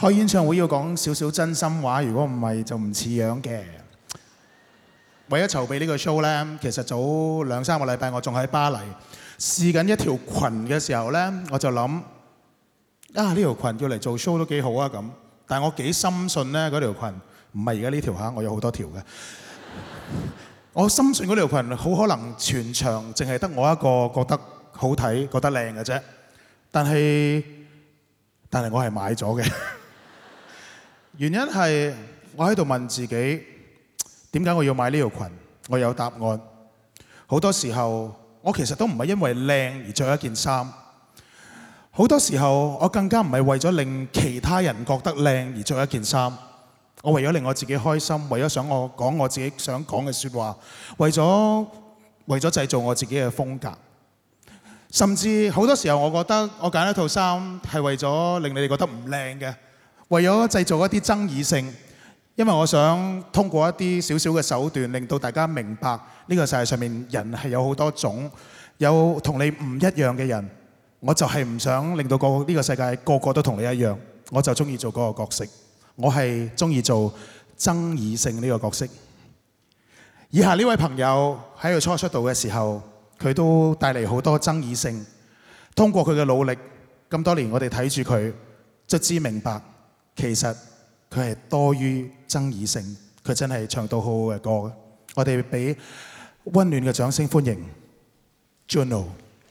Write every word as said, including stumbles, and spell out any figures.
開演唱會要講少少真心話，如果唔係就唔似樣嘅。為咗籌備呢個 show 呢，其實早兩三個禮拜我仲喺巴黎試緊一條裙嘅時候呢，我就諗啊呢條裙要嚟做 show 都幾好啊咁。但係我幾深信呢嗰條裙唔係而家呢條嚇，我有好多條嘅。我深信嗰條裙好可能全場淨係得我一個覺得好睇、覺得靚嘅啫。但係但係我係買咗嘅。原因係我喺度問自己，點解我要買呢條裙？我有答案。好多時候我其實都唔係因為靚而着一件衫，好多時候我更加唔係為咗令其他人覺得靚而着一件衫。我為咗令我自己開心，為咗想我講我自己想講嘅説話，為咗為咗製造我自己嘅風格。甚至好多時候我覺得我揀一套衫係為咗令你哋覺得唔靚嘅。為咗製造一啲爭議性，因為我想通過一啲少少嘅手段，令到大家明白呢個世界上面人係有好多種，有同你唔一樣嘅人。我就係唔想令到個呢個世界個個都同你一樣，我就中意做嗰個角色。我係中意做爭議性呢個角色。以下呢位朋友喺佢初出道嘅時候，佢都帶嚟好多爭議性。通過佢嘅努力，咁多年我哋睇住佢，卒之明白。其實佢係多於爭議性，佢真係唱到好好嘅歌。我哋俾溫暖嘅掌聲歡迎 Juno。